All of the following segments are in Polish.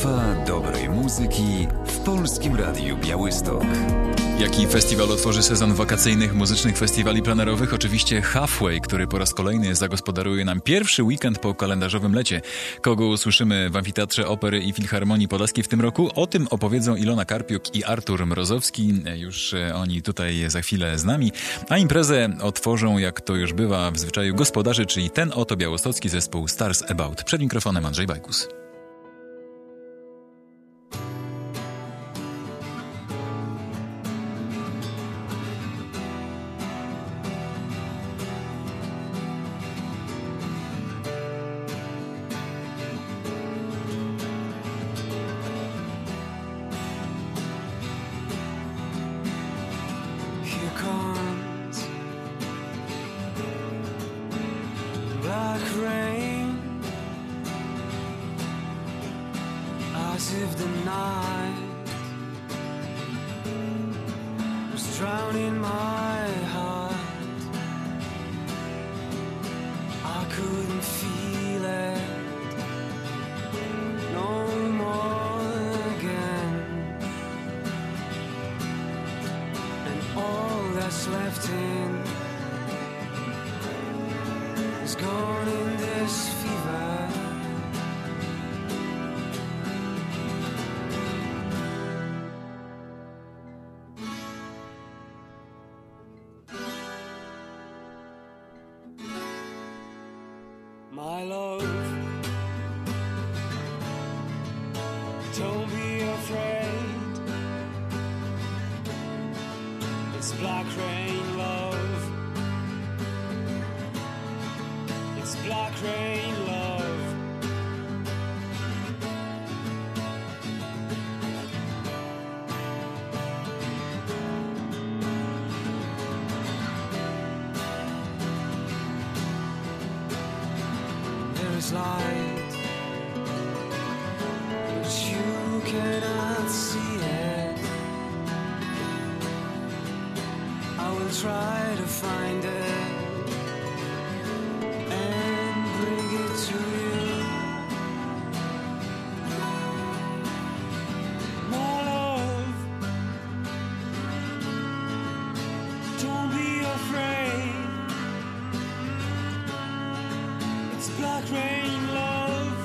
Strefa dobrej muzyki w Polskim Radiu Białystok. Jaki festiwal otworzy sezon wakacyjnych muzycznych festiwali plenerowych? Oczywiście Halfway, który po raz kolejny zagospodaruje nam pierwszy weekend po kalendarzowym lecie. Kogo usłyszymy w Amfiteatrze Opery i Filharmonii Podlaskiej w tym roku? O tym opowiedzą Ilona Karpiuk i Artur Mrozowski. Już oni tutaj za chwilę z nami. A imprezę otworzą, jak to już bywa w zwyczaju gospodarzy, czyli ten oto białostocki zespół Stars About. Przed mikrofonem Andrzej Bajkus. As if the night was drowning my heart, I couldn't feel it no more again, and all that's left in is gone in this fever. My love, don't be afraid. It's black rain, love. It's black rain, love. Light, but you cannot see it. I will try to find it and bring it to you. My love, don't be afraid. It's black rain, love.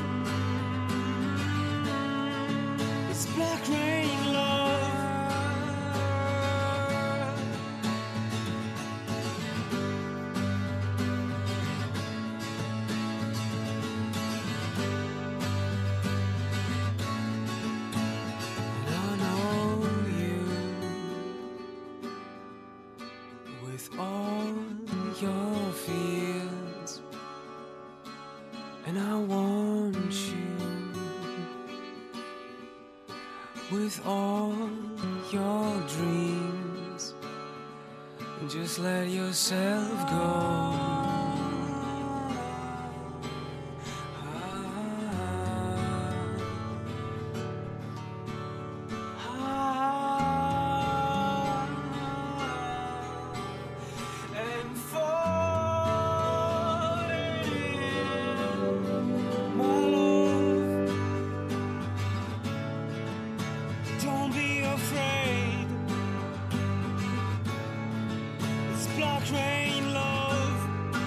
It's black rain, love. And I know you with all your fears. And I want you with all your dreams, and just let yourself go. Black rain, love.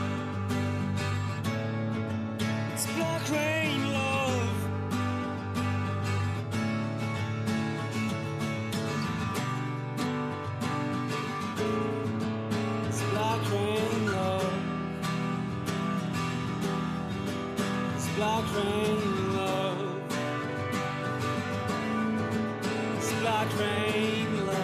It's black rain, love. It's black rain, love. It's black rain, love. It's black rain, love.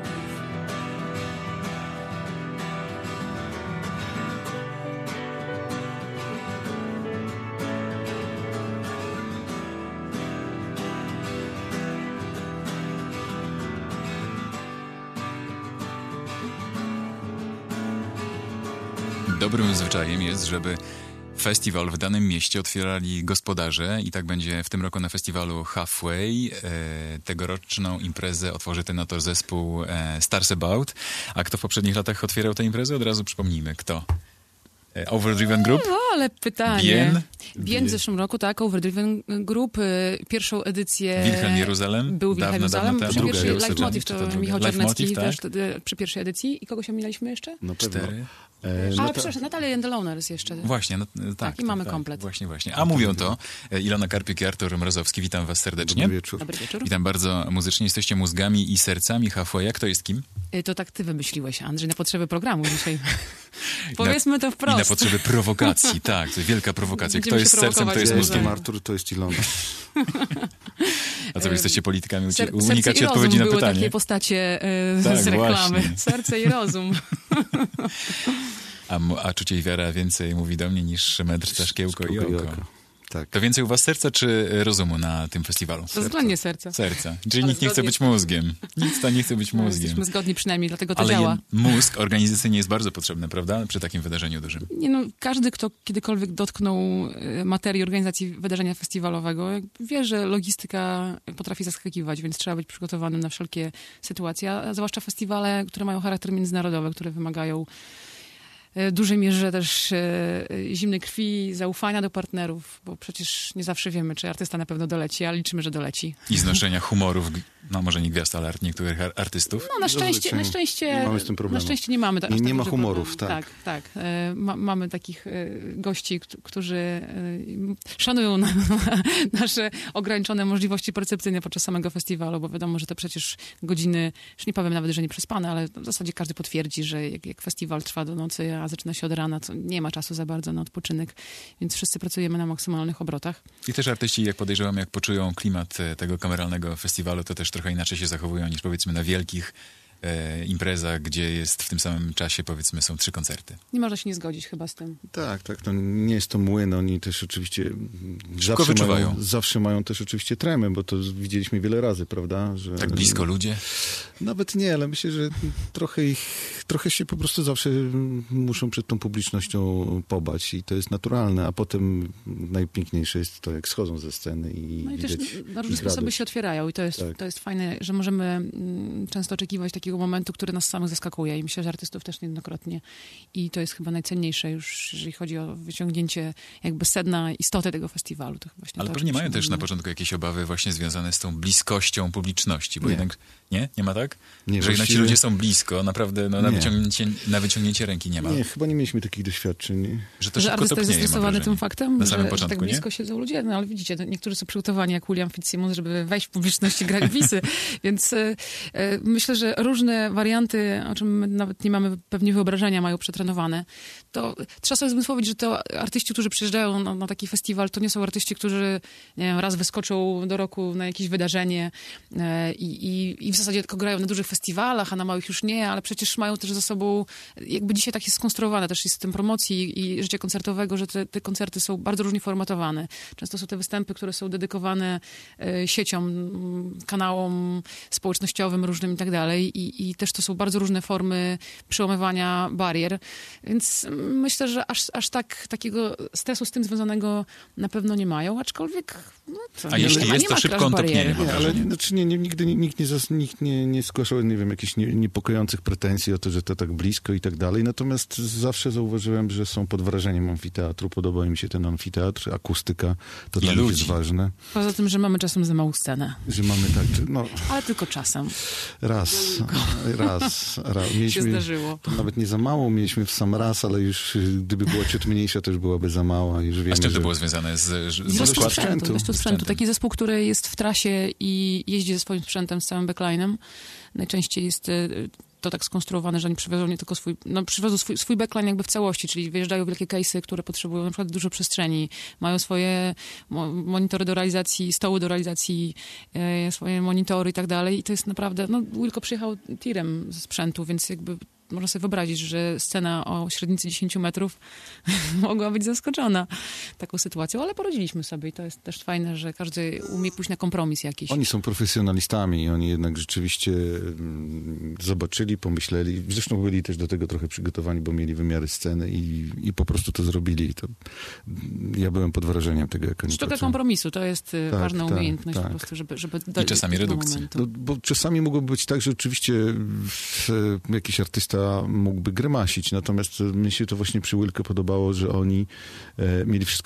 Dobrym zwyczajem jest, żeby festiwal w danym mieście otwierali gospodarze i tak będzie w tym roku na festiwalu Halfway. Tegoroczną imprezę otworzy ten oto zespół Stars About. A kto w poprzednich latach otwierał tę imprezę? Od razu przypomnijmy, kto. Overdriven Group. No, ale pytanie. Bien. Wiem, w zeszłym roku, tak, Overdriven Group, pierwszą edycję... Wilhelm Jeruzalem? Był Wilhelm Jeruzalem. Przy druga, pierwszej ja Leitmotiv to Michał Leitmotiv, Czarnecki tak? też wtedy, przy pierwszej edycji. I kogoś omijaliśmy jeszcze? No pewno. 4. Przepraszam, Natalia and the Loners jeszcze. Właśnie, Tak, i mamy komplet. Właśnie. A mówią to Ilona Karpiuk i Artur Mrozowski. Witam was serdecznie. Dobry wieczór. Dobry wieczór. Witam bardzo muzycznie. Jesteście mózgami i sercami Halfwaya. Kto jest kim? To tak ty wymyśliłeś, Andrzej, na potrzeby programu dzisiaj. Powiedzmy to wprost. I na potrzeby prowokacji, tak. To wielka prowokacja. Kto Będziemy jest się sercem, kto jest Ja mózgiem. jestem Artur, to jest Ilona. A co wy jesteście politykami? Serce Unikacie i odpowiedzi rozum na były pytanie. takie postacie Tak, z reklamy. właśnie. Serce i rozum. A czucie i wiara więcej mówi do mnie niż metr, szkiełko i oko. Tak. To więcej u was serca czy rozumu na tym festiwalu? To względnie serca. Serca. Czyli Ale nikt nie chce zgodnie- być mózgiem. Nikt nie chce być No, mózgiem. jesteśmy zgodni przynajmniej, dlatego to Ale działa. mózg organizacyjnie jest bardzo potrzebny, prawda? Przy takim wydarzeniu dużym. Nie no, każdy, kto kiedykolwiek dotknął materii organizacji wydarzenia festiwalowego, wie, że logistyka potrafi zaskakiwać, więc trzeba być przygotowanym na wszelkie sytuacje, a zwłaszcza festiwale, które mają charakter międzynarodowy, które wymagają w dużej mierze też zimnej krwi, zaufania do partnerów, bo przecież nie zawsze wiemy, czy artysta na pewno doleci, ale liczymy, że doleci. I znoszenia humorów, no może nie gwiazd, ale niektórych artystów. No na szczęście nie mamy z tym problemu. Na szczęście nie mamy. Nie ma humorów, tak. Tak. Mamy takich gości, którzy szanują nasze ograniczone możliwości percepcyjne podczas samego festiwalu, bo wiadomo, że to przecież godziny, już nie powiem nawet, że nie przespane, ale w zasadzie każdy potwierdzi, że jak festiwal trwa do nocy, a zaczyna się od rana, to nie ma czasu za bardzo na odpoczynek, więc wszyscy pracujemy na maksymalnych obrotach. I też artyści, jak podejrzewam, jak poczują klimat tego kameralnego festiwalu, to też trochę inaczej się zachowują niż powiedzmy na wielkich imprezach, gdzie jest w tym samym czasie, powiedzmy, są 3 koncerty. Nie można się nie zgodzić chyba z tym. Tak, to nie jest to młyn, oni też oczywiście zawsze mają też oczywiście tremę, bo to widzieliśmy wiele razy, prawda? Że, Tak blisko ludzie? Nawet nie, ale myślę, że trochę się po prostu zawsze muszą przed tą publicznością pobać i to jest naturalne, a potem najpiękniejsze jest to, jak schodzą ze sceny i No i widać też na różne ich sposoby radość. się otwierają i to jest fajne, że możemy często oczekiwać takiego momentu, który nas samych zaskakuje i myślę, że artystów też niejednokrotnie i to jest chyba najcenniejsze już, jeżeli chodzi o wyciągnięcie jakby sedna istoty tego festiwalu. To właśnie Ale to, pewnie o czym mają też mówimy. na początku jakieś obawy właśnie związane z tą bliskością publiczności, bo Nie. jednak nie ma tak? Nie, że jednak ci właściwie- ludzie są blisko, naprawdę no, na wyciągnięcie ręki nie ma. Nie, chyba nie mieliśmy takich doświadczeń. Że to Że szybko artysta jest topnieje, mam zestresowany wrażenie. tym faktem, Na samym że początku, tak blisko siedzą ludzie, no ale widzicie, niektórzy są przygotowani jak William Fitzsimmons, żeby wejść w publiczność i grać bisy, więc myślę, że różne warianty, o czym my nawet nie mamy pewnie wyobrażenia, mają przetrenowane. To trzeba sobie zmysłowić, że to artyści, którzy przyjeżdżają na taki festiwal, to nie są artyści, którzy nie wiem, raz wyskoczą do roku na jakieś wydarzenie i w zasadzie tylko grają na dużych festiwalach, a na małych już nie, ale przecież mają też za sobą, jakby dzisiaj tak jest skonstruowane też jest system promocji i życia koncertowego, że te koncerty są bardzo różnie formatowane. Często są te występy, które są dedykowane sieciom, kanałom społecznościowym różnym i tak dalej i też to są bardzo różne formy przełamywania barier, więc myślę, że aż takiego stresu z tym związanego na pewno nie mają, aczkolwiek no, A jeśli jest, to szybko on topnieje. Nie, ale znaczy nigdy nikt nie zgłaszał, nie wiem, jakichś niepokojących pretensji o to, że to tak blisko i tak dalej. Natomiast zawsze zauważyłem, że są pod wrażeniem amfiteatru. Podoba im się ten amfiteatr, akustyka, to dla nich jest ważne. Poza tym, że mamy czasem za małą scenę. Że mamy tak, no Ale tylko czasem. raz. Się zdarzyło. To nawet nie za mało, mieliśmy w sam raz, ale już gdyby była ciut mniejsza, to już byłaby za mała. Już wiemy, A z czym to że... było związane? Z Ilością sprzętu. Sprzętem. Taki zespół, który jest w trasie i jeździ ze swoim sprzętem, z całym backlinem. Najczęściej jest to tak skonstruowane, że oni przywiozą nie tylko przywiozą swój backline jakby w całości, czyli wyjeżdżają wielkie case'y, które potrzebują na przykład dużo przestrzeni, mają swoje monitory do realizacji, stoły do realizacji, swoje monitory i tak dalej i to jest naprawdę, Wilco przyjechał tirem ze sprzętu, więc jakby można sobie wyobrazić, że scena o średnicy 10 metrów mogła być zaskoczona taką sytuacją, ale poradziliśmy sobie i to jest też fajne, że każdy umie pójść na kompromis jakiś. Oni są profesjonalistami i oni jednak rzeczywiście zobaczyli, pomyśleli. Zresztą byli też do tego trochę przygotowani, bo mieli wymiary sceny i po prostu to zrobili. Ja byłem pod wrażeniem tego, jak oni Sztuka pracują. kompromisu to jest ważna umiejętność po prostu, żeby I czasami redukcji. No, bo czasami mogłoby być tak, że oczywiście jakiś artysta mógłby grymasić, natomiast mi się to właśnie przy Wilco podobało, że oni mieli wszystko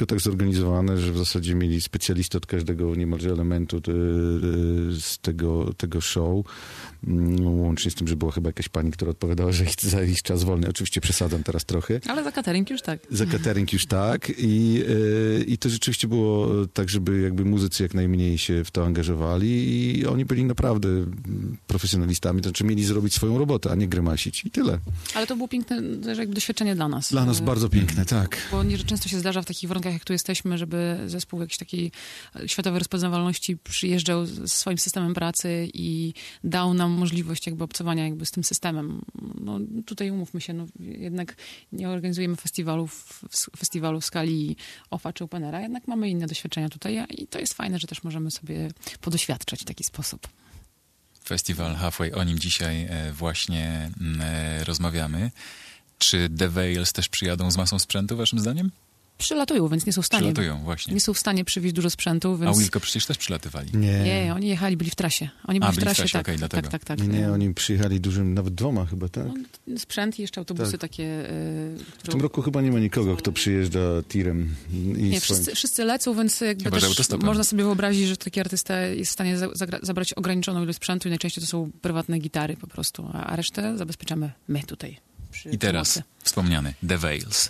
wszystko tak zorganizowane, że w zasadzie mieli specjalistę od każdego niemalże elementu z tego show. Łącznie z tym, że była chyba jakaś pani, która odpowiadała, że chce za jakiś czas wolny. Oczywiście przesadzam teraz trochę. Ale za catering już tak. Za catering już tak. I to rzeczywiście było tak, żeby jakby muzycy jak najmniej się w to angażowali i oni byli naprawdę profesjonalistami, to znaczy mieli zrobić swoją robotę, a nie grymasić i tyle. Ale to było piękne też jakby doświadczenie dla nas. Dla nas bardzo piękne, tak. Bo nie często się zdarza w takich warunkach, jak tu jesteśmy, żeby zespół jakiejś takiej światowej rozpoznawalności przyjeżdżał ze swoim systemem pracy i dał nam możliwość jakby obcowania jakby z tym systemem. No tutaj umówmy się, no jednak nie organizujemy festiwalu w skali OFA czy Openera, jednak mamy inne doświadczenia tutaj i to jest fajne, że też możemy sobie podoświadczać w taki sposób. Festiwal Halfway, o nim dzisiaj właśnie rozmawiamy. Czy The Veils też przyjadą z masą sprzętu, waszym zdaniem? Przylatują, więc nie są w stanie. Przylatują, właśnie. Nie są w stanie przywieźć dużo sprzętu, więc... A Wilco przecież też przylatywali. Nie, oni jechali, byli w trasie. Oni byli w trasie, tak, okej, dlatego. tak. Nie, oni przyjechali dużym, nawet 2 chyba, tak? No, sprzęt i jeszcze autobusy Tak. takie... W tym roku chyba nie ma nikogo, kto przyjeżdża tirem. Nie, wszyscy lecą, więc jakby Chyba, że też autostopem. można sobie wyobrazić, że taki artysta jest w stanie zabrać ograniczoną ilość sprzętu i najczęściej to są prywatne gitary po prostu, a resztę zabezpieczamy my tutaj. I teraz pomocy. wspomniany The Veils.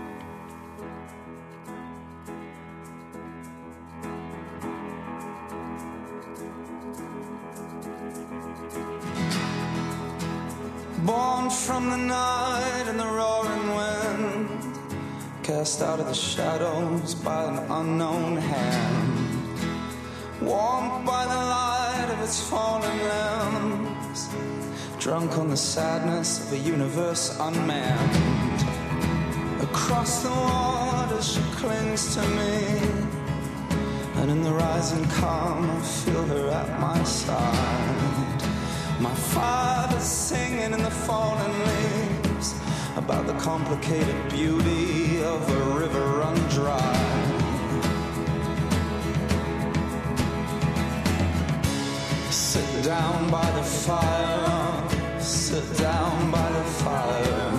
Born from the night and the roaring wind, cast out of the shadows by an unknown hand, warmed by the light of its fallen limbs, drunk on the sadness of a universe unmanned. Across the waters she clings to me, and in the rising calm I feel her at my side. My father's singing in the fallen leaves about the complicated beauty of a river run dry. Sit down by the fire, sit down by the fire.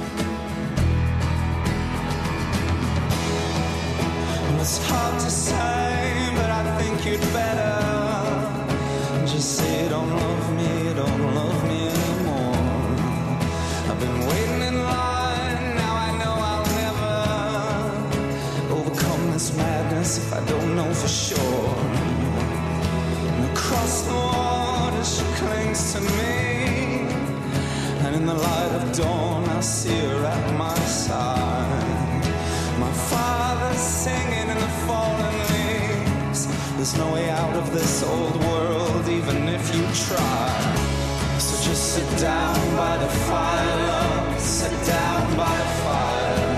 And it's hard to say, but I think you'd better just say you don't love me, don't love me anymore. I've been waiting in line, now I know I'll never overcome this madness if I don't know for sure. And across the water she clings to me, and in the light of dawn I see her at my side. My father's singing in the fallen leaves. There's no way out of this old world, even if you try. So just sit down by the fire, sit down by the fire.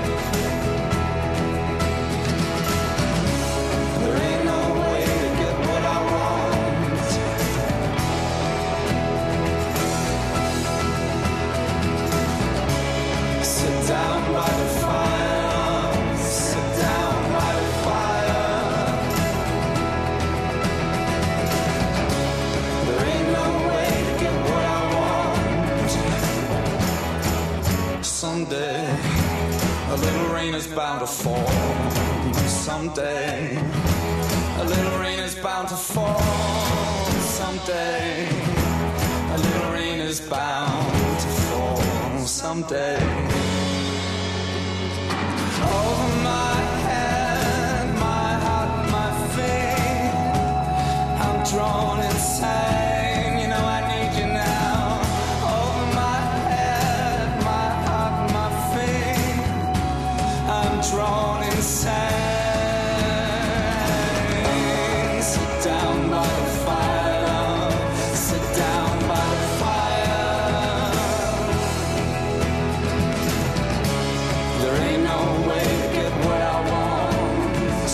There ain't no way to get what I want. Sit down by the fire, sit down by the fire. There ain't no way to get what I want. Someday a little rain is bound to fall. Someday a little rain is bound to fall. Someday a little rain is bound to fall. Someday over my head, my heart, my feet, I'm drawn insane, you know I need you now. Over my head, my heart, my feet, I'm drawn insane. Sit down by the fire, sit down by the fire. There ain't no way to get what I want.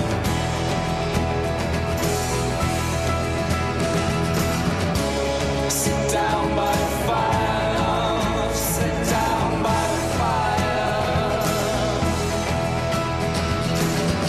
Sit down by the fire, sit down by the fire.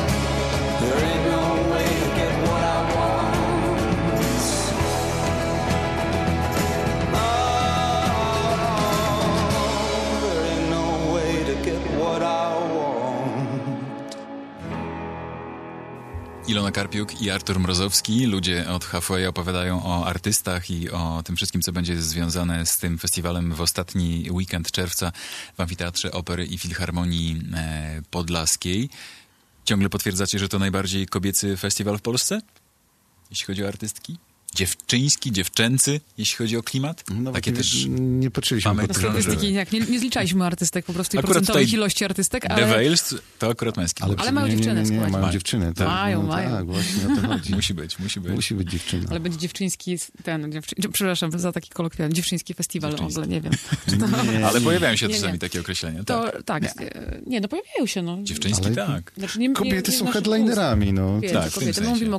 Ilona Karpiuk i Artur Mrozowski. Ludzie od Halfway opowiadają o artystach i o tym wszystkim, co będzie związane z tym festiwalem w ostatni weekend czerwca w Amfiteatrze Opery i Filharmonii Podlaskiej. Ciągle potwierdzacie, że to najbardziej kobiecy festiwal w Polsce? Jeśli chodzi o artystki? Dziewczyński, dziewczęcy, jeśli chodzi o klimat? No, Takie też nie patrzyliśmy mamy po to, Statystyki, jak nie zliczaliśmy artystek po prostu i Akurat procentowych tutaj ilości artystek, The ale Veils to akurat męski. Ale mają dziewczyny, nie, słuchajcie. mają dziewczyny. Tak, Mają. Tak, właśnie o to chodzi. Musi być. Musi być dziewczyna. ale będzie dziewczyński, przepraszam za taki kolokwialny, dziewczyński festiwal, w ogóle nie wiem. Nie, Ale pojawiają się Nie, czasami nie. takie określenia. To Tak. no pojawiają się, no. Dziewczyński, Ale- tak. Znaczy, Kobiety są naszych headlinerami, no. Kobiety, Tak, w tym kobiety. My sensie. mówimy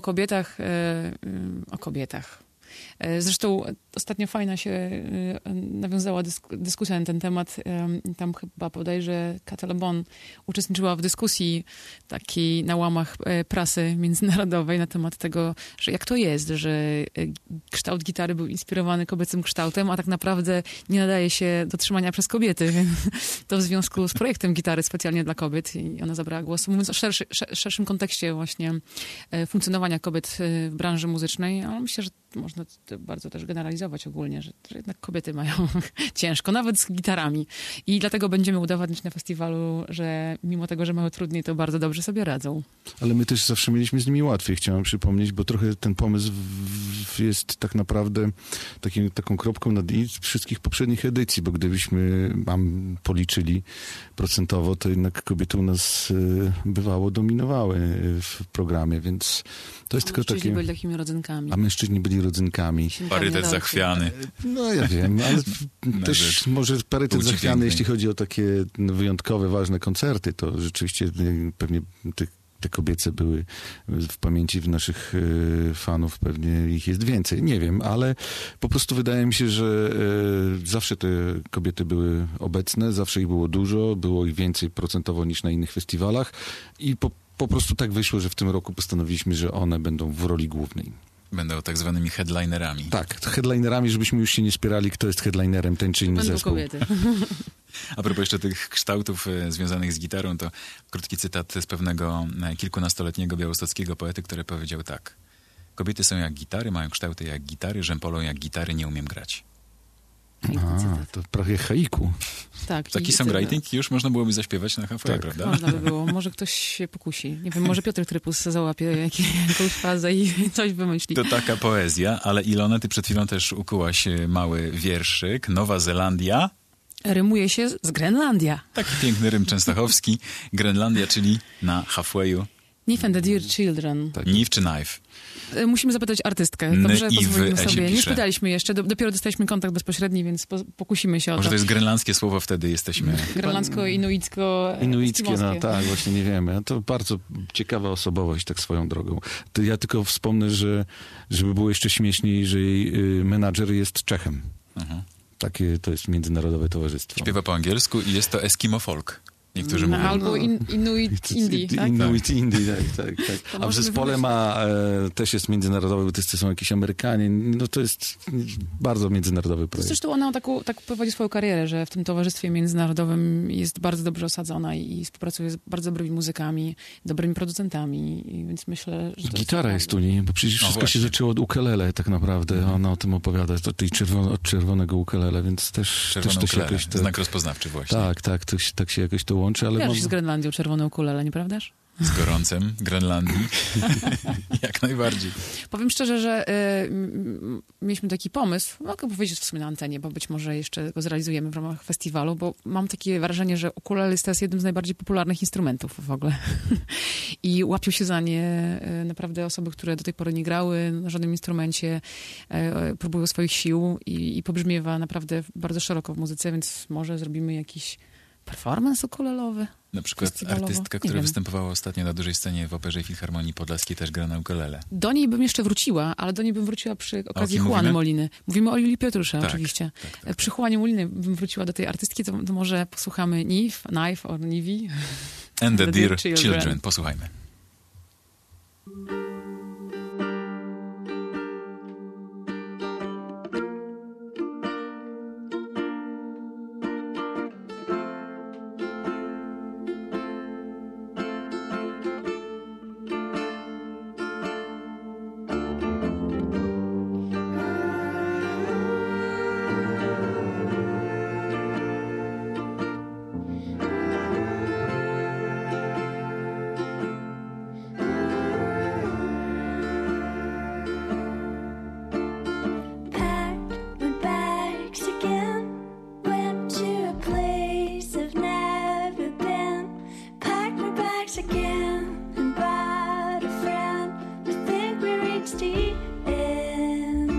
o kobietach. Zresztą ostatnio fajna się nawiązała dyskusja na ten temat. Tam chyba bodajże Cata Le Bon uczestniczyła w dyskusji takiej na łamach prasy międzynarodowej na temat tego, że jak to jest, że kształt gitary był inspirowany kobiecym kształtem, a tak naprawdę nie nadaje się do trzymania przez kobiety. To w związku z projektem gitary specjalnie dla kobiet i ona zabrała głos, mówiąc o szerszym kontekście właśnie funkcjonowania kobiet w branży muzycznej, ale myślę, że można to bardzo też generalizować ogólnie, że jednak kobiety mają ciężko, nawet z gitarami. I dlatego będziemy udowadniać na festiwalu, że mimo tego, że mają trudniej, to bardzo dobrze sobie radzą. Ale my też zawsze mieliśmy z nimi łatwiej, chciałem przypomnieć, bo trochę ten pomysł jest tak naprawdę taką kropką nad i wszystkich poprzednich edycji, bo gdybyśmy policzyli procentowo, to jednak kobiety u nas bywało dominowały w programie, więc to jest tylko Mężczyźni takie... byli takimi rodzynkami. A mężczyźni byli rodzynkami. Parytet zachwiany. No ja wiem, ale też rzecz. może parytet Płci zachwiany, pięknej. jeśli chodzi o takie wyjątkowe, ważne koncerty, to rzeczywiście pewnie te kobiece były w pamięci w naszych fanów, pewnie ich jest więcej, nie wiem, ale po prostu wydaje mi się, że zawsze te kobiety były obecne, zawsze ich było dużo, było ich więcej procentowo niż na innych festiwalach i po prostu tak wyszło, że w tym roku postanowiliśmy, że one będą w roli głównej. Będą tak zwanymi headlinerami. Tak, headlinerami, żebyśmy już się nie spierali, kto jest headlinerem, ten czy inny Będą zespół. kobiety. A propos jeszcze tych kształtów związanych z gitarą, to krótki cytat z pewnego kilkunastoletniego białostockiego poety, który powiedział tak. Kobiety są jak gitary, mają kształty jak gitary, rzępolą jak gitary, nie umiem grać. A, to prawie haiku. Tak, Taki i songwriting już można byłoby zaśpiewać na Halfway, Tak. prawda? Można by było. Może ktoś się pokusi. Nie wiem, może Piotr Trypus załapie jakąś fazę i coś wymyśli. To taka poezja, ale Ilona, ty przed chwilą też ukułaś mały wierszyk. Nowa Zelandia. Rymuje się z Grenlandia. Taki piękny rym częstochowski. Grenlandia, czyli na Halfwayu. Knife and the Dear Children. Tak. Knife czy knife? Musimy zapytać artystkę. Dobrze, N i pozwolimy w, się sobie. Nie pisze. spytaliśmy jeszcze, dopiero dostaliśmy kontakt bezpośredni, więc pokusimy się o Może to. to jest grenlandzkie słowo, wtedy jesteśmy... Grenlandzko-inuicko, Inuickie, no eskimoskie. tak, właśnie nie wiemy. To bardzo ciekawa osobowość, tak swoją drogą. To ja tylko wspomnę, że żeby było jeszcze śmieszniej, że jej menadżer jest Czechem. Mhm. Takie to jest międzynarodowe towarzystwo. Śpiewa po angielsku i jest to Eskimo folk. Niektórzy No, mówią. albo Inuit Indie, tak? Inuit Indie, tak. To A w możemy zespole też jest międzynarodowy, bo to są jakieś Amerykanie. No to jest bardzo międzynarodowy projekt. Zresztą ona tak prowadzi swoją karierę, że w tym towarzystwie międzynarodowym jest bardzo dobrze osadzona i współpracuje z bardzo dobrymi muzykami, dobrymi producentami, więc myślę, że... to Gitara jest u niej, bo przecież wszystko właśnie. się zaczęło od ukulele tak naprawdę. Ona o tym opowiada, od tej od czerwonego ukulele, więc też Czerwone to się ukulele. jakoś... Znak rozpoznawczy właśnie. Tak, tak się jakoś to łączy, ale Kojarzysz z Grenlandią czerwone ukulele, nieprawdaż? Z gorącem Grenlandii. Jak najbardziej. Powiem szczerze, że mieliśmy taki pomysł, mogę powiedzieć w sumie na antenie, bo być może jeszcze go zrealizujemy w ramach festiwalu, bo mam takie wrażenie, że ukulele jest teraz jednym z najbardziej popularnych instrumentów w ogóle. I łapią się za nie naprawdę osoby, które do tej pory nie grały na żadnym instrumencie, próbują swoich sił i pobrzmiewa naprawdę bardzo szeroko w muzyce, więc może zrobimy jakiś performance ukulelowy. Na przykład Festiwalowo? artystka, Nie która wiem. występowała ostatnio na dużej scenie w Operze i Filharmonii Podlaskiej, też gra na ukulele. Do niej bym jeszcze wróciła, ale do niej bym wróciła przy okazji kim Juany mówimy? Moliny. Mówimy o Julii Piotrusza, Tak, oczywiście. tak. Przy Juanie Moliny bym wróciła do tej artystki, to może posłuchamy Knife or Nivi. And the The Dear Dear Children. Children. Posłuchajmy. once again, but a friend, I think we reached the end.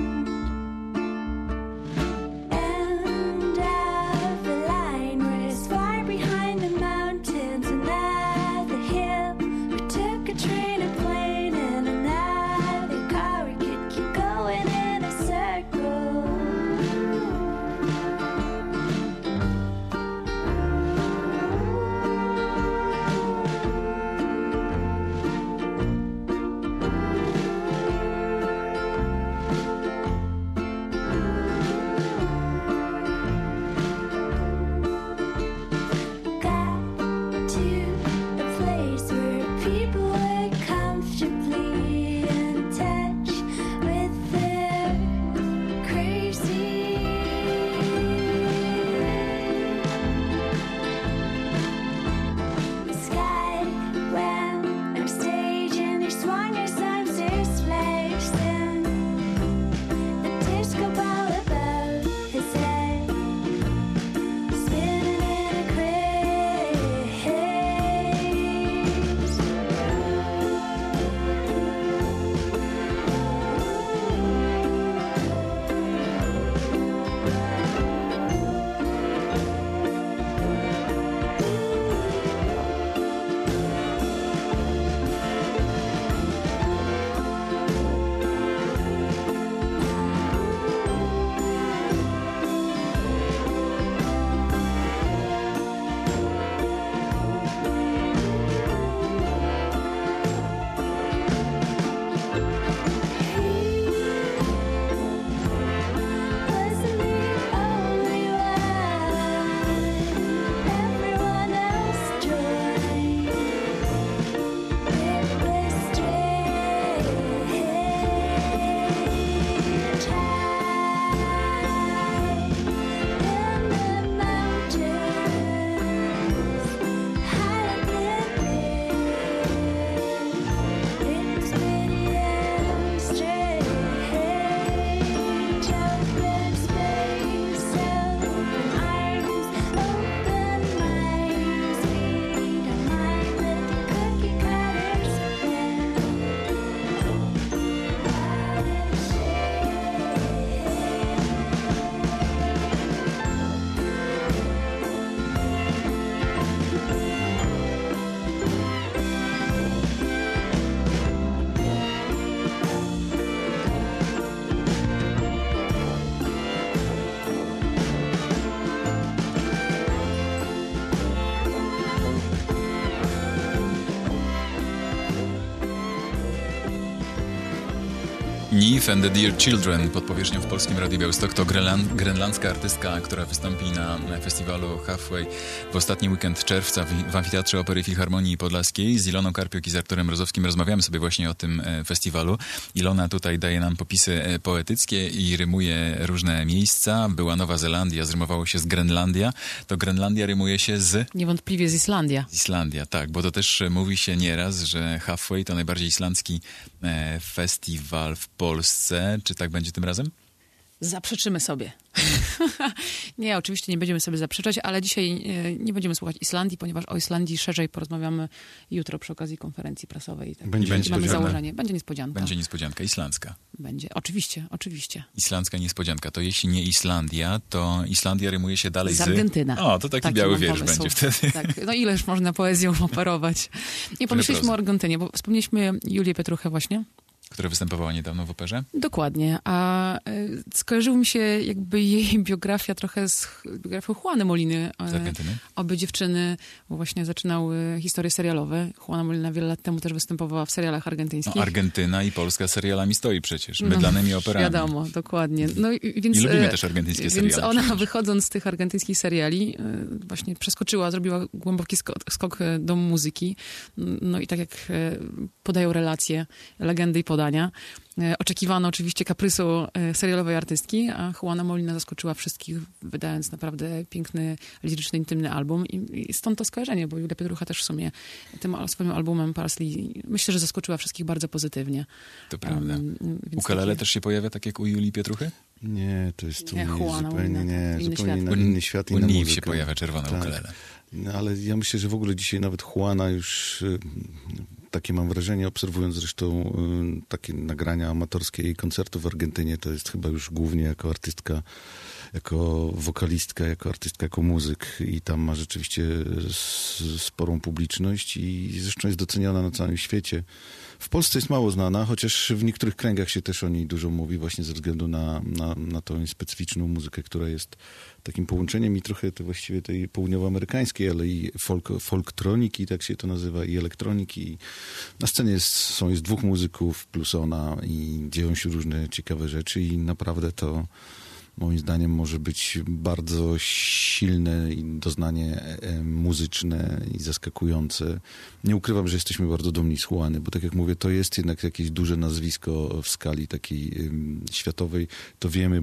End of the line, we're as far behind the mountains and at the hill. We took a train, a plane, and another car. We could keep going in a circle. Got to a place where people were comfortably in touch with their crazy. The sky went on stage and they swung their songs, their flags, and the disco ball above his head, spinning in a craze. Wasn't the only one. Everyone else joined. It was strange. High in the mountains, high up in it was pretty and strange. Open space, open arms, open minds. We don't mind that the cookie cutters win. Neve and the Dear Children pod powierzchnią w Polskim Radiu Białystok to grenlandzka artystka, która wystąpi na festiwalu Halfway w ostatni weekend czerwca w Amfiteatrze Opery Filharmonii Podlaskiej. Z Iloną Karpiuk i z Arturem Mrozowskim rozmawiamy sobie właśnie o tym festiwalu. Ilona tutaj daje nam popisy poetyckie i rymuje różne miejsca. Była Nowa Zelandia, zrymowało się z Grenlandia. To Grenlandia rymuje się z... Niewątpliwie z Islandia. Islandia, tak, bo to też mówi się nieraz, że Halfway to najbardziej islandzki festiwal w Polsce. Czy tak będzie tym razem? Zaprzeczymy sobie. Nie, oczywiście nie będziemy sobie zaprzeczać, ale dzisiaj nie będziemy słuchać Islandii, ponieważ o Islandii szerzej porozmawiamy jutro przy okazji konferencji prasowej. Tak. Będzie Mamy niespodzianka. założenie. Będzie niespodzianka. Będzie niespodzianka islandzka. Będzie. Oczywiście, oczywiście. Islandzka niespodzianka. To jeśli nie Islandia, to Islandia rymuje się dalej Z Argentyna. O, to taki biały mam wiersz pomysł. będzie wtedy. Tak. No ileż można poezją operować. Nie, pomyśleliśmy proza. o Argentynie, bo wspomnieliśmy Julię Pietruchę właśnie. Która występowała niedawno w operze. Dokładnie, a skojarzył mi się jakby jej biografia trochę z biografią Juany Moliny. Z Argentyny. Obie dziewczyny, bo właśnie zaczynały historie serialowe. Juana Molina wiele lat temu też występowała w serialach argentyńskich. No, Argentyna i Polska serialami stoi przecież. Mydlanymi operami. Wiadomo, dokładnie. No, więc, I lubimy też argentyńskie seriale. Więc ona przecież. wychodząc z tych argentyńskich seriali właśnie przeskoczyła, zrobiła głęboki skok do muzyki. No i tak jak podają relacje, legendy i podróż, podania. Oczekiwano oczywiście kaprysu serialowej artystki, a Juana Molina zaskoczyła wszystkich, wydając naprawdę piękny, liryczny, intymny album. I stąd to skojarzenie, bo Julia Pietrucha też w sumie tym swoim albumem Parsley myślę, że zaskoczyła wszystkich bardzo pozytywnie. To prawda. Ukulele też się pojawia tak jak u Julii Pietruchy? Nie, to jest Nie, Juana zupełnie, Molina, to inny świat, inna U Niv muzyka. się pojawia czerwona Tak. ukulele. No, ale ja myślę, że w ogóle dzisiaj nawet Juana już, takie mam wrażenie, obserwując zresztą takie nagrania amatorskie jej koncertów w Argentynie, to jest chyba już głównie jako artystka, jako wokalistka, jako artystka, jako muzyk i tam ma rzeczywiście sporą publiczność i zresztą jest doceniona na całym świecie. W Polsce jest mało znana, chociaż w niektórych kręgach się też o niej dużo mówi właśnie ze względu na tą specyficzną muzykę, która jest takim połączeniem i trochę właściwie tej południowoamerykańskiej, ale i folktroniki, tak się to nazywa, i elektroniki. Na scenie jest dwóch muzyków plus ona i dzieją się różne ciekawe rzeczy i naprawdę to moim zdaniem może być bardzo silne i doznanie muzyczne i zaskakujące. Nie ukrywam, że jesteśmy bardzo dumni z Juany, bo tak jak mówię, to jest jednak jakieś duże nazwisko w skali takiej światowej. To wiemy,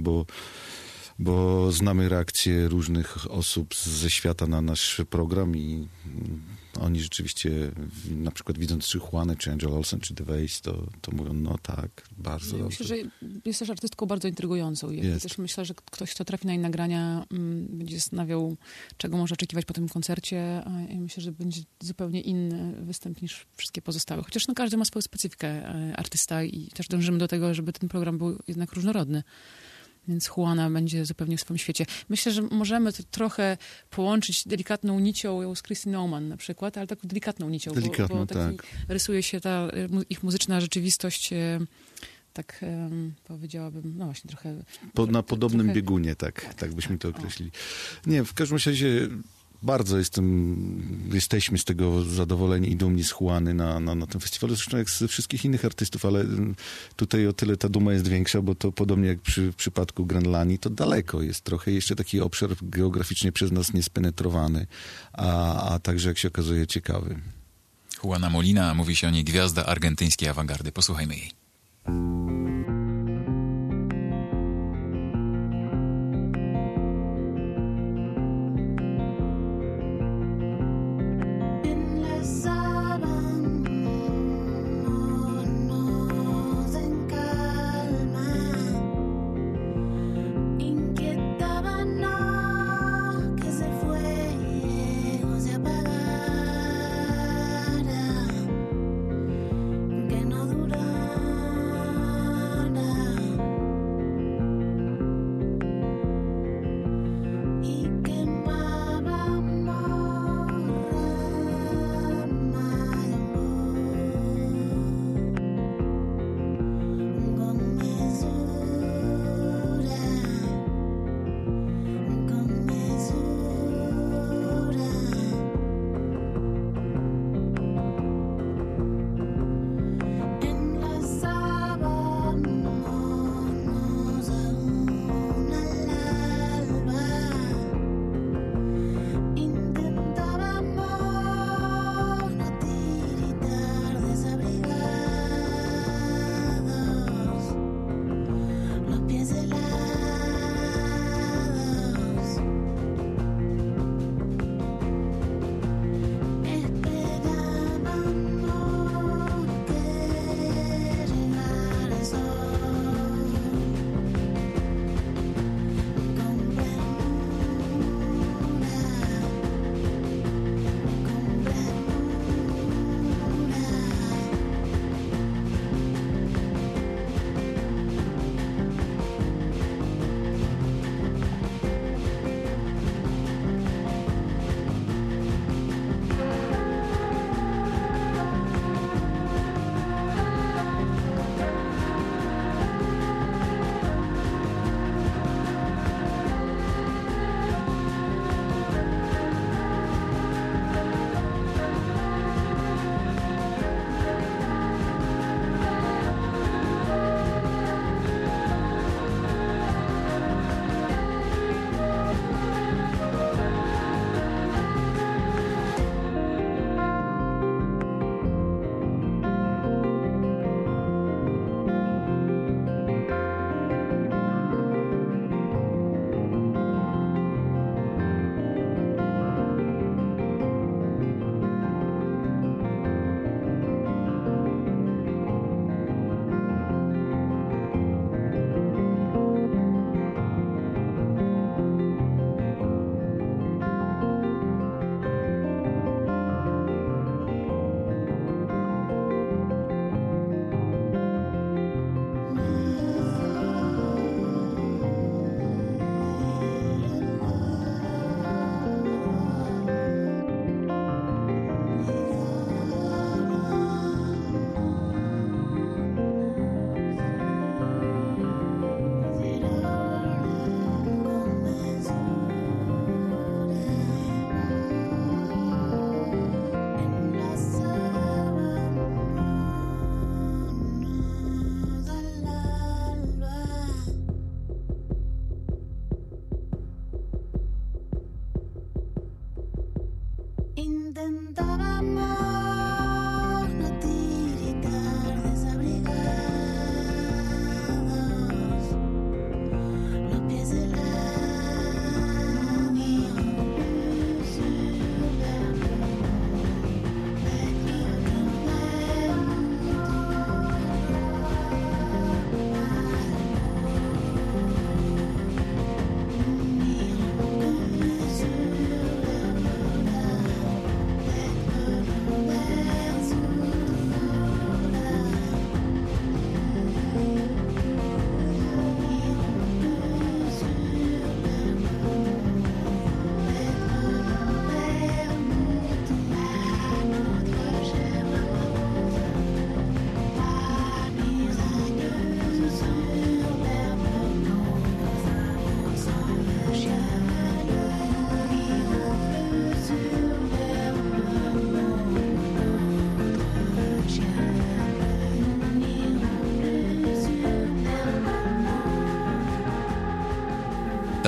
bo znamy reakcje różnych osób ze świata na nasz program i oni rzeczywiście, na przykład widząc czy Juanę, czy Angel Olsen, czy The Vase, to mówią, no tak, bardzo dobrze. Myślę, że jest też artystką bardzo intrygującą. I Jest. też myślę, że ktoś, kto trafi na jej nagrania, będzie zastanawiał, czego może oczekiwać po tym koncercie. I myślę, że będzie zupełnie inny występ niż wszystkie pozostałe. Chociaż każdy ma swoją specyfikę, artysta, i też dążymy do tego, żeby ten program był jednak różnorodny. Więc Juana będzie zupełnie w swoim świecie. Myślę, że możemy to trochę połączyć delikatną nicią ją z Christine Oman na przykład, ale taką delikatną nicią, bo tak. Rysuje się ta ich muzyczna rzeczywistość, tak powiedziałabym, no właśnie trochę... Na podobnym trochę... biegunie, tak byśmy to określili. Nie, w każdym razie bardzo jesteśmy z tego zadowoleni i dumni z Juany na tym festiwalu, zresztą jak ze wszystkich innych artystów, ale tutaj o tyle ta duma jest większa, bo to podobnie jak w przypadku Grenlanii, to daleko jest trochę jeszcze taki obszar geograficznie przez nas niespenetrowany, a także jak się okazuje ciekawy. Juana Molina, mówi się o niej gwiazda argentyńskiej awangardy. Posłuchajmy jej. Que no dura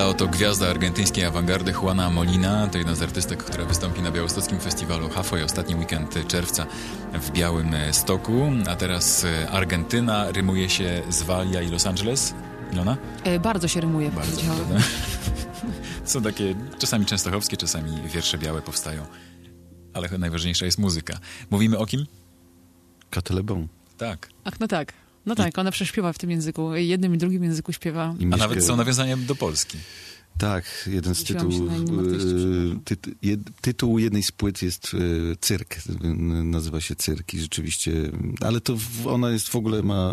oto gwiazda argentyńskiej awangardy Juana Molina. To jedna z artystek, która wystąpi na białostockim festiwalu Halfway ostatni weekend czerwca w Białymstoku. A teraz Argentyna rymuje się z Valia i Los Angeles. Ilona? Bardzo się rymuje. Bardzo, powiedziałabym. prawda? Są takie czasami częstochowskie, czasami wiersze białe powstają. Ale najważniejsza jest muzyka. Mówimy o kim? Cate Le Bon. Tak. Ach, no tak. No tak, ona prześpiewa w tym języku. Jednym i drugim języku śpiewa. I A nawet są nawiązania do Polski. Tak, jeden z Myślałam, że na innym artyście tytuł jednej z płyt jest Cyrk. Nazywa się Cyrk i rzeczywiście, ale to ona jest w ogóle ma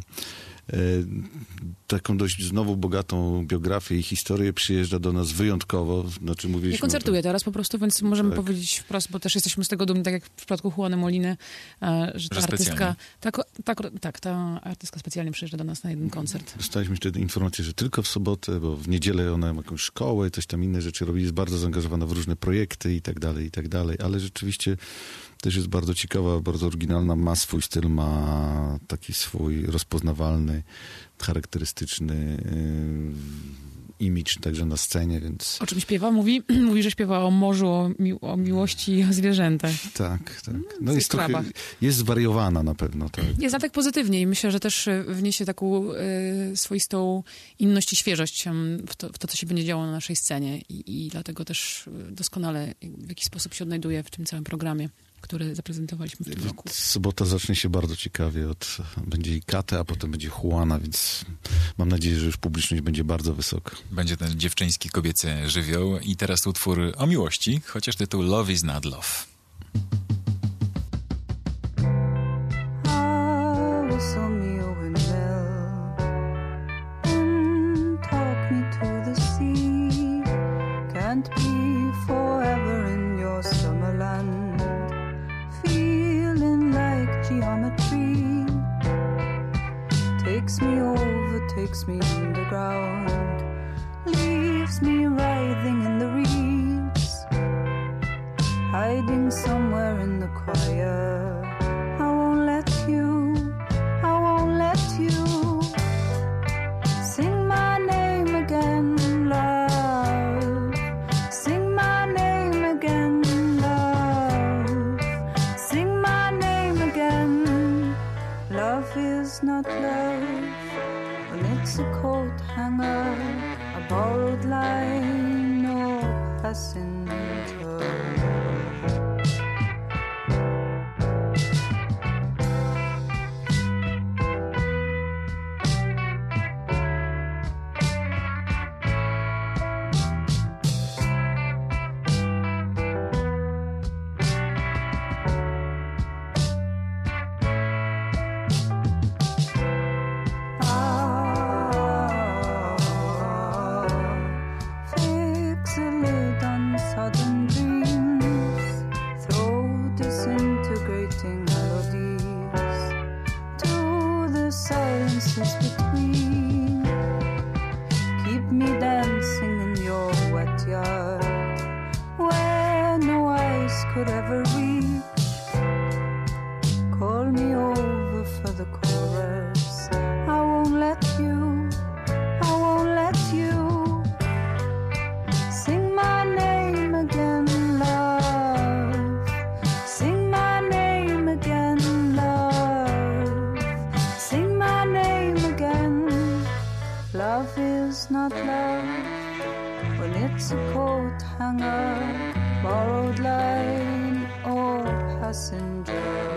taką dość znowu bogatą biografię i historię, przyjeżdża do nas wyjątkowo. Znaczy mówiliśmy Ja koncertuję o tym. teraz po prostu, więc możemy Tak. powiedzieć wprost, bo też jesteśmy z tego dumni, tak jak w przypadku Juany Moliny, że ta Że artystka... ta artystka specjalnie przyjeżdża do nas na jeden koncert. Dostaliśmy wtedy informację, że tylko w sobotę, bo w niedzielę ona ma jakąś szkołę, coś tam inne rzeczy robi, jest bardzo zaangażowana w różne projekty i tak dalej, ale rzeczywiście też jest bardzo ciekawa, bardzo oryginalna, ma swój styl, ma taki swój rozpoznawalny, charakterystyczny imidż także na scenie, więc O czym śpiewa? Mówi, że śpiewa o morzu, o miłości i o zwierzętach. tak. No coś jest trochę, kraba. jest zwariowana na pewno, tak. Jest tak pozytywnie i myślę, że też wniesie taką swoistą inność i świeżość w to, co się będzie działo na naszej scenie i dlatego też doskonale w jakiś sposób się odnajduje w tym całym programie, który zaprezentowaliśmy w tym roku. Sobota zacznie się bardzo ciekawie. Będzie i Kate, a potem będzie Juana, więc mam nadzieję, że już publiczność będzie bardzo wysoka. Będzie ten dziewczyński, kobiecy żywioł. I teraz utwór o miłości, chociaż tytuł Love is not love. I whistle me a windmill and talk me to the sea. Can't be forever in your summer land, feeling like geometry. Takes me over, takes me underground, leaves me writhing in the reeds, hiding somewhere in the choir. I won't let you sing my name again, love. Sing my name again, love. Sing my name again. Love is not love when it's a coat hanger, a borrowed line, no passenger. Fix a lid on sudden dreams, throw disintegrating melodies to the silences between. Keep me dancing in your wet yard where no eyes could ever reach. Call me over for the chorus. I won't let you sing my name again, love. Sing my name again, love. Sing my name again. Love is not love when it's a coat hanger, borrowed line, or passenger.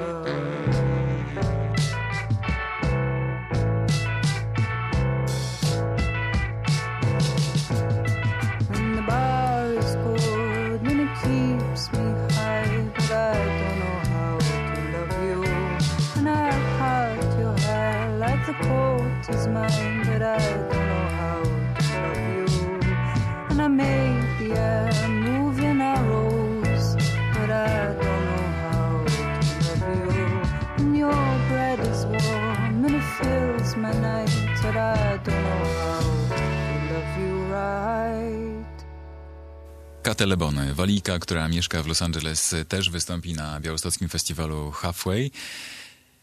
When the bar is good, when it keeps me high, but I don't know how to love you. And I part your hair like the coat is mine, but I don't know how to love you. And I make the air move in our rose, but I don't know how to love you. And your bread is warm and it fills my night, but I don't know how to love you right. Cate Le Bon, Walika, która mieszka w Los Angeles, też wystąpi na białostockim festiwalu Halfway.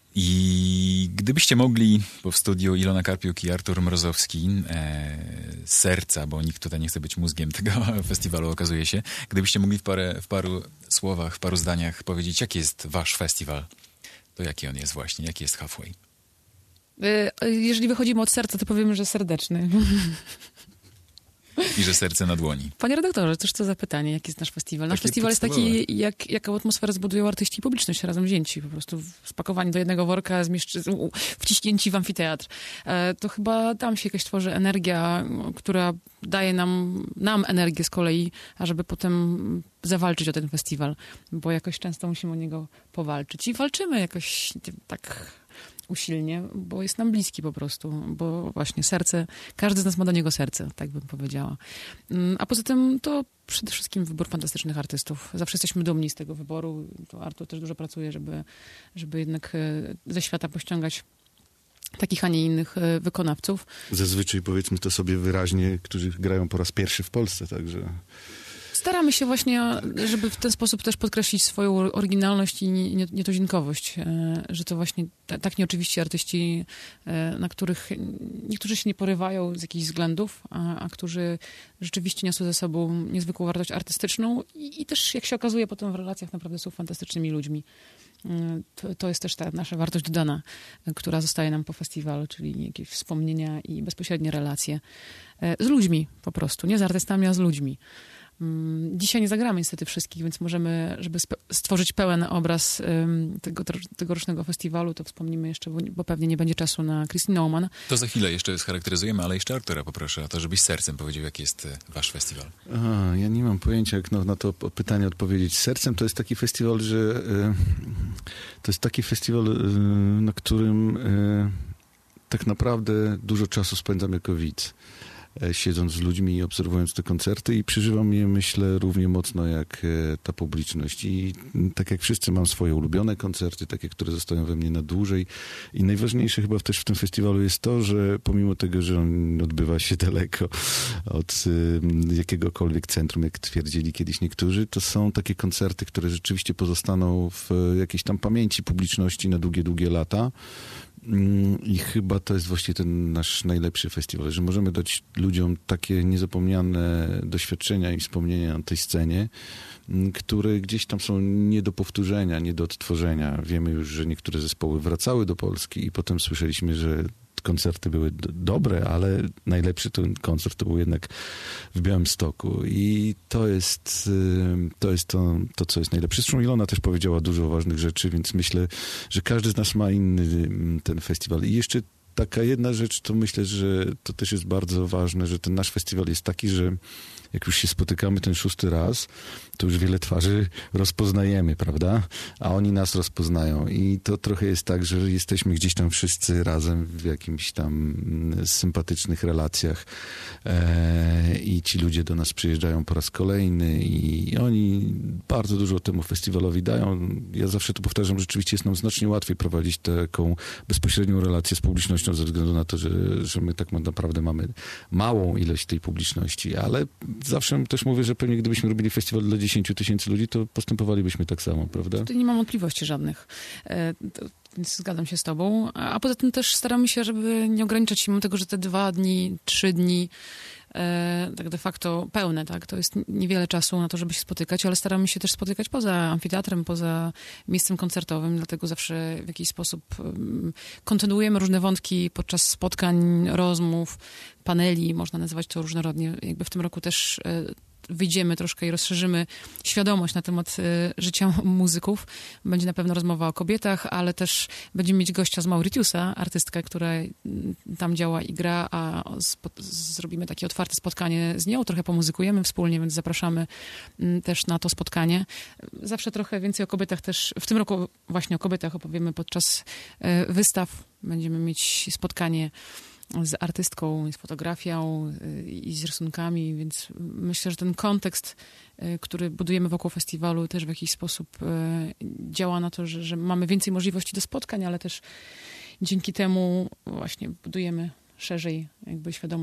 I gdybyście mogli, bo w studiu Ilona Karpiuk i Artur Mrozowski, serca, bo nikt tutaj nie chce być mózgiem tego festiwalu, okazuje się, gdybyście mogli w paru słowach, w paru zdaniach powiedzieć, jaki jest wasz festiwal, to jaki on jest właśnie, jaki jest Halfway? Jeżeli wychodzimy od serca, to powiemy, że serdeczny. I że serce na dłoni. Panie redaktorze, cóż to za pytanie, jaki jest nasz festiwal? Nasz Takie festiwal jest podstawowe. taki, jaką atmosferę zbudują artyści i publiczność razem wzięci. Po prostu spakowani do jednego worka, wciśnięci w amfiteatr. To chyba tam się jakaś tworzy energia, która daje nam energię z kolei, ażeby potem zawalczyć o ten festiwal. Bo jakoś często musimy o niego powalczyć. I walczymy jakoś tak usilnie, bo jest nam bliski po prostu, bo właśnie serce, każdy z nas ma do niego serce, tak bym powiedziała. A poza tym to przede wszystkim wybór fantastycznych artystów. Zawsze jesteśmy dumni z tego wyboru. To Artur też dużo pracuje, żeby jednak ze świata pościągać takich, a nie innych wykonawców. Zazwyczaj powiedzmy to sobie wyraźnie, którzy grają po raz pierwszy w Polsce, także... Staramy się właśnie, żeby w ten sposób też podkreślić swoją oryginalność i nietuzinkowość, że to właśnie tak nieoczywiście artyści, na których niektórzy się nie porywają z jakichś względów, a którzy rzeczywiście niosą ze sobą niezwykłą wartość artystyczną i też, jak się okazuje potem w relacjach, naprawdę są fantastycznymi ludźmi. To jest też ta nasza wartość dodana, która zostaje nam po festiwalu, czyli jakieś wspomnienia i bezpośrednie relacje z ludźmi po prostu, nie z artystami, a z ludźmi. Dzisiaj nie zagramy niestety wszystkich, więc możemy, żeby stworzyć pełen obraz tegorocznego festiwalu, to wspomnimy jeszcze, bo pewnie nie będzie czasu na Christine Naumann. To za chwilę jeszcze scharakteryzujemy, ale jeszcze Artura poproszę o to, żebyś sercem powiedział, jaki jest wasz festiwal. Ja nie mam pojęcia, jak na to pytanie odpowiedzieć. Sercem to jest taki festiwal, na którym tak naprawdę dużo czasu spędzam jako widz, siedząc z ludźmi i obserwując te koncerty i przeżywam je, myślę, równie mocno jak ta publiczność. I tak jak wszyscy mam swoje ulubione koncerty, takie, które zostają we mnie na dłużej. I najważniejsze chyba też w tym festiwalu jest to, że pomimo tego, że on odbywa się daleko od jakiegokolwiek centrum, jak twierdzili kiedyś niektórzy, to są takie koncerty, które rzeczywiście pozostaną w jakiejś tam pamięci publiczności na długie, długie lata. I chyba to jest właściwie ten nasz najlepszy festiwal, że możemy dać ludziom takie niezapomniane doświadczenia i wspomnienia na tej scenie, które gdzieś tam są nie do powtórzenia, nie do odtworzenia. Wiemy już, że niektóre zespoły wracały do Polski i potem słyszeliśmy, że koncerty były dobre, ale najlepszy ten koncert to był jednak w Białymstoku. I to jest to, co jest najlepsze. Zresztą Ilona też powiedziała dużo ważnych rzeczy, więc myślę, że każdy z nas ma inny ten festiwal. I jeszcze taka jedna rzecz, to myślę, że to też jest bardzo ważne, że ten nasz festiwal jest taki, że jak już się spotykamy ten 6. raz, to już wiele twarzy rozpoznajemy, prawda? A oni nas rozpoznają. I to trochę jest tak, że jesteśmy gdzieś tam wszyscy razem w jakimś tam sympatycznych relacjach i ci ludzie do nas przyjeżdżają po raz kolejny i oni bardzo dużo temu festiwalowi dają. Ja zawsze to powtarzam, że rzeczywiście jest nam znacznie łatwiej prowadzić taką bezpośrednią relację z publicznością ze względu na to, że my tak naprawdę mamy małą ilość tej publiczności, ale zawsze też mówię, że pewnie gdybyśmy robili festiwal dla 10 000 ludzi, to postępowalibyśmy tak samo, prawda? Tu nie mam wątpliwości żadnych. Więc zgadzam się z tobą. A poza tym też staramy się, żeby nie ograniczać się mimo tego, że te 2 dni, 3 dni tak de facto pełne, tak? To jest niewiele czasu na to, żeby się spotykać, ale staramy się też spotykać poza amfiteatrem, poza miejscem koncertowym, dlatego zawsze w jakiś sposób kontynuujemy różne wątki podczas spotkań, rozmów, paneli, można nazywać to różnorodnie. Jakby w tym roku też wyjdziemy troszkę i rozszerzymy świadomość na temat życia muzyków. Będzie na pewno rozmowa o kobietach, ale też będziemy mieć gościa z Mauritiusa, artystkę, która tam działa i gra, a zrobimy takie otwarte spotkanie z nią, trochę pomuzykujemy wspólnie, więc zapraszamy też na to spotkanie. Zawsze trochę więcej o kobietach też, w tym roku właśnie o kobietach opowiemy podczas wystaw. Będziemy mieć spotkanie z artystką, z fotografią i z rysunkami, więc myślę, że ten kontekst, który budujemy wokół festiwalu, też w jakiś sposób działa na to, że mamy więcej możliwości do spotkań, ale też dzięki temu właśnie budujemy szerzej jakby świadomość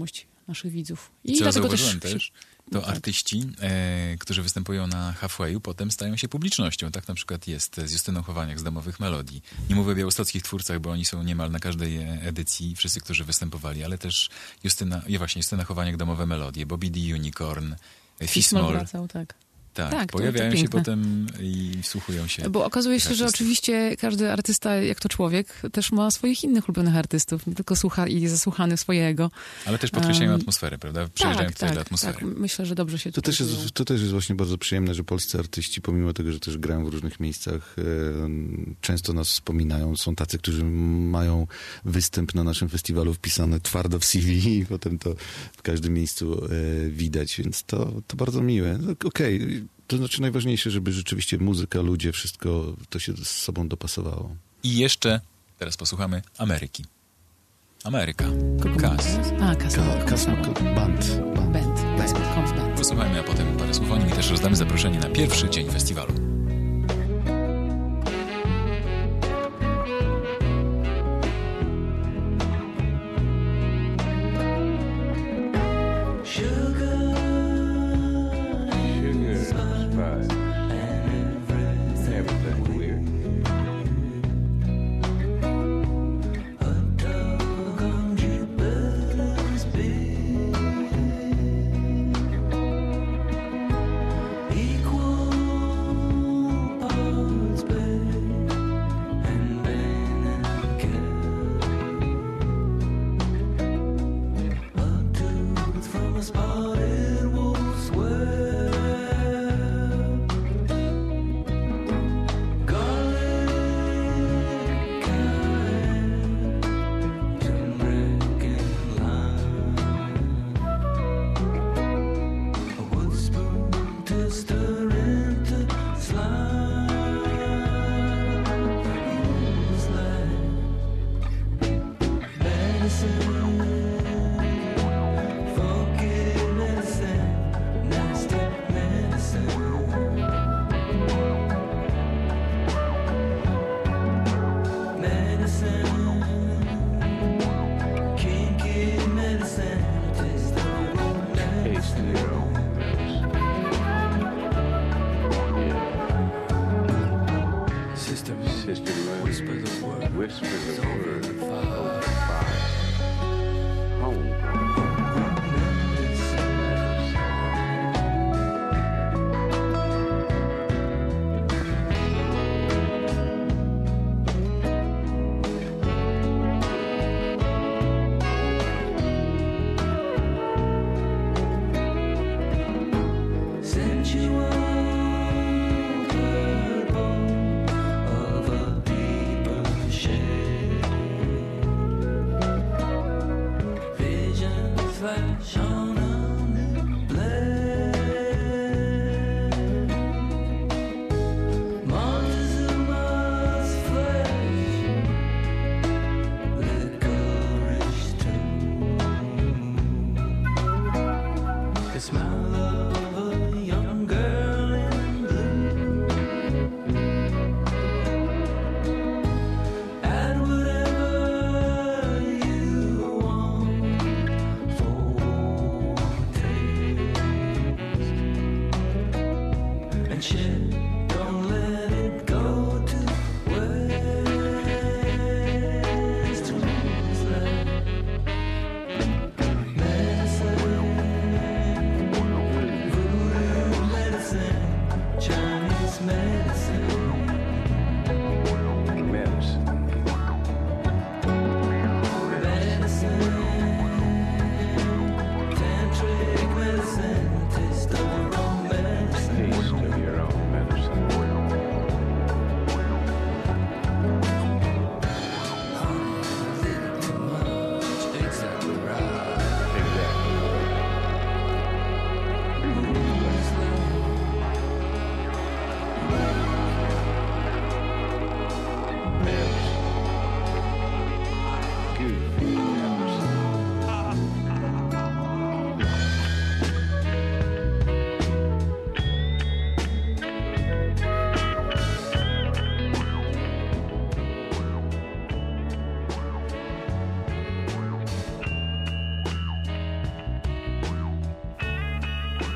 naszych widzów. I co dlatego zauważyłem też, to tak. artyści, którzy występują na Halfwayu, potem stają się publicznością. Tak na przykład jest z Justyną Chowaniak z Domowych Melodii. Nie mówię o białostockich twórcach, bo oni są niemal na każdej edycji, wszyscy, którzy występowali, ale też Justyna Chowaniak, Domowe Melodie, Bobby D. Unicorn, Fismol. wracał, tak. Tak, to pojawiają się piękne. potem i wsłuchują się. Bo okazuje się, że artystów. oczywiście każdy artysta, jak to człowiek, też ma swoich innych ulubionych artystów. Nie tylko słucha i jest zasłuchany swojego. Ale też podkreślają atmosferę, prawda? Przyjeżdżają tutaj do tak, atmosfery. tak. Myślę, że dobrze się To też jest właśnie bardzo przyjemne, że polscy artyści, pomimo tego, że też grają w różnych miejscach, często nas wspominają. Są tacy, którzy mają występ na naszym festiwalu wpisane twardo w CV i potem to w każdym miejscu widać, więc to bardzo miłe. Okej. To znaczy najważniejsze, żeby rzeczywiście muzyka, ludzie, wszystko to się z sobą dopasowało. I jeszcze, teraz posłuchamy Ameryki. Ameryka. Kas. Kas Band. Band. Posłuchajmy, a potem parę słów o nim i też rozdamy zaproszenie na pierwszy dzień festiwalu.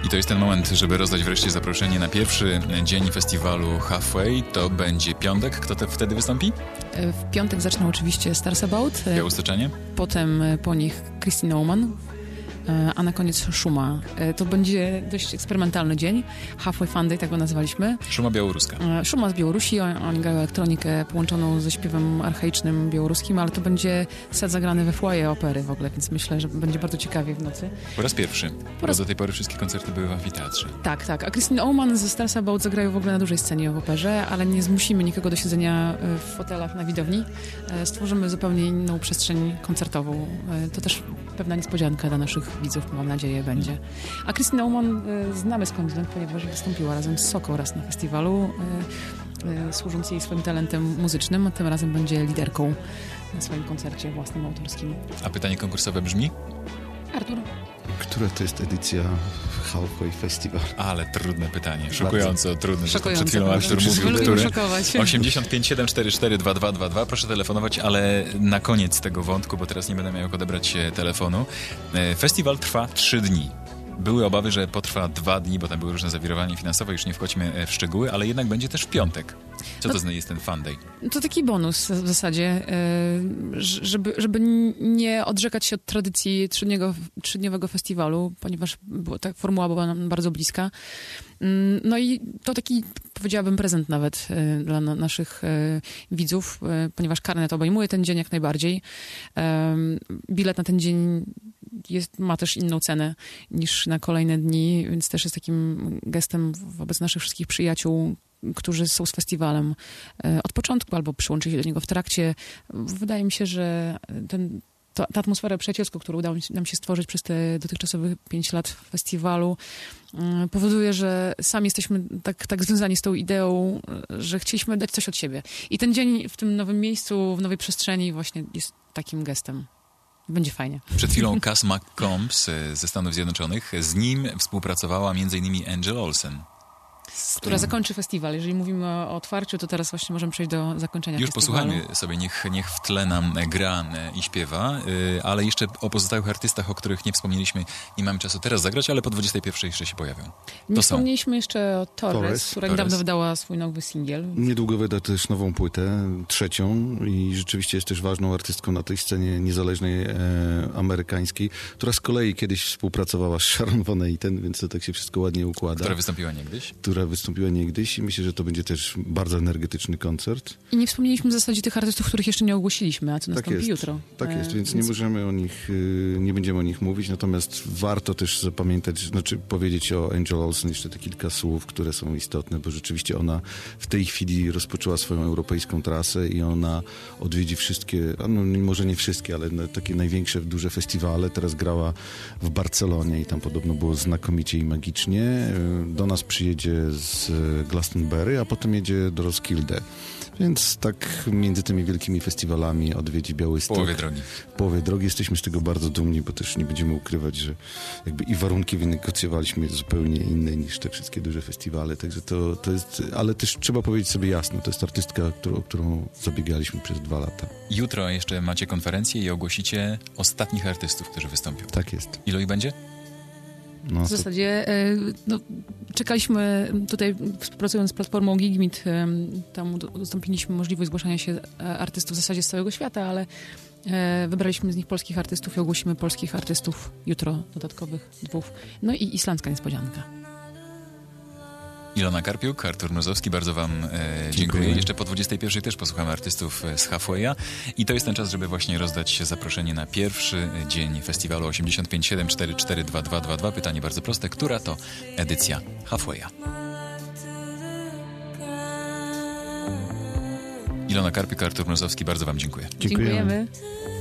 I to jest ten moment, żeby rozdać wreszcie zaproszenie na pierwszy dzień festiwalu Halfway. To będzie piątek. Kto wtedy wystąpi? W piątek zaczną oczywiście Stars About, Białostoczanie? potem po nich Christine Oman, a na koniec Szuma. To będzie dość eksperymentalny dzień. Halfway Fun Day, tak go nazwaliśmy. Szuma białoruska. Szuma z Białorusi, oni grają elektronikę połączoną ze śpiewem archaicznym białoruskim, ale to będzie set zagrany we foyer opery w ogóle, więc myślę, że będzie bardzo ciekawie w nocy. Po raz pierwszy, bo do tej pory wszystkie koncerty były w amfiteatrze. Tak. A Christine Oman ze Stars About zagrają w ogóle na dużej scenie w operze, ale nie zmusimy nikogo do siedzenia w fotelach na widowni. Stworzymy zupełnie inną przestrzeń koncertową. To też pewna niespodzianka dla naszych widzów, mam nadzieję, będzie. A Christine Oman znamy skądinąd, ponieważ wystąpiła razem z Soko raz na festiwalu, służąc jej swoim talentem muzycznym, a tym razem będzie liderką na swoim koncercie własnym, autorskim. A pytanie konkursowe brzmi? Artur? Która to jest edycja Halfway Festival? Ale trudne pytanie, szokująco trudne. Zresztą przed chwilą Szokujące, Artur mówił, lubimy który... szokować. 85 744 2222. Proszę telefonować, ale na koniec tego wątku, bo teraz nie będę miał jak odebrać telefonu. Festiwal trwa 3 dni. Były obawy, że potrwa 2 dni, bo tam były różne zawirowania finansowe, już nie wchodźmy w szczegóły, ale jednak będzie też w piątek. Co to jest ten Fun Day? To taki bonus w zasadzie, żeby nie odrzekać się od tradycji trzydniowego festiwalu, ponieważ ta formuła była nam bardzo bliska. No i to taki, powiedziałabym, prezent nawet dla naszych widzów, ponieważ karnet obejmuje ten dzień jak najbardziej. Bilet na ten dzień ma też inną cenę niż na kolejne dni, więc też jest takim gestem wobec naszych wszystkich przyjaciół, którzy są z festiwalem od początku albo przyłączyli się do niego w trakcie. Wydaje mi się, że ta atmosfera przyjacielska, którą udało nam się stworzyć przez te dotychczasowe 5 lat festiwalu, powoduje, że sami jesteśmy tak związani z tą ideą, że chcieliśmy dać coś od siebie. I ten dzień w tym nowym miejscu, w nowej przestrzeni właśnie jest takim gestem. Będzie fajnie. Przed chwilą Cass McCombs ze Stanów Zjednoczonych. Z nim współpracowała m.in. Angel Olsen. Która zakończy festiwal. Jeżeli mówimy o otwarciu, to teraz właśnie możemy przejść do zakończenia już festiwalu. Posłuchajmy sobie, niech w tle nam gra i śpiewa, ale jeszcze o pozostałych artystach, o których nie wspomnieliśmy, nie mamy czasu teraz zagrać, ale po 21 jeszcze się pojawią. Nie wspomnieliśmy jeszcze o Torres, która niedawno wydała swój nowy singiel. Niedługo wyda też nową płytę, 3. i rzeczywiście jest też ważną artystką na tej scenie niezależnej amerykańskiej, która z kolei kiedyś współpracowała z Sharon Van Etten, więc to tak się wszystko ładnie układa. Która wystąpiła niegdyś. I myślę, że to będzie też bardzo energetyczny koncert. I nie wspomnieliśmy w zasadzie tych artystów, których jeszcze nie ogłosiliśmy, a co nastąpi jutro. Tak jest, więc nie możemy o nich, nie będziemy o nich mówić, natomiast warto też zapamiętać, powiedzieć o Angel Olsen jeszcze te kilka słów, które są istotne, bo rzeczywiście ona w tej chwili rozpoczęła swoją europejską trasę i ona odwiedzi wszystkie, może nie wszystkie, ale takie największe, duże festiwale. Teraz grała w Barcelonie i tam podobno było znakomicie i magicznie. Do nas przyjedzie z Glastonbury, a potem jedzie do Roskilde. Więc tak między tymi wielkimi festiwalami odwiedzi Białystok. W połowie drogi. Jesteśmy z tego bardzo dumni, bo też nie będziemy ukrywać, że jakby i warunki wynegocjowaliśmy zupełnie inne niż te wszystkie duże festiwale. Także to jest, ale też trzeba powiedzieć sobie jasno, to jest artystka, o którą zabiegaliśmy przez 2 lata. Jutro jeszcze macie konferencję i ogłosicie ostatnich artystów, którzy wystąpią. Tak jest. Ilu ich będzie? W zasadzie czekaliśmy tutaj, współpracując z platformą Gigmeet, tam udostępniliśmy możliwość zgłaszania się artystów w zasadzie z całego świata, ale wybraliśmy z nich polskich artystów i ogłosimy polskich artystów jutro, dodatkowych 2. No i islandzka niespodzianka. Ilona Karpiuk, Artur Mrozowski, bardzo wam dziękuję. Jeszcze po 21 też posłuchamy artystów z Halfwaya i to jest ten czas, żeby właśnie rozdać zaproszenie na pierwszy dzień festiwalu 85 744 2222. Pytanie bardzo proste, która to edycja Halfwaya? Ilona Karpiuk, Artur Mrozowski, bardzo wam dziękuję. Dziękujemy.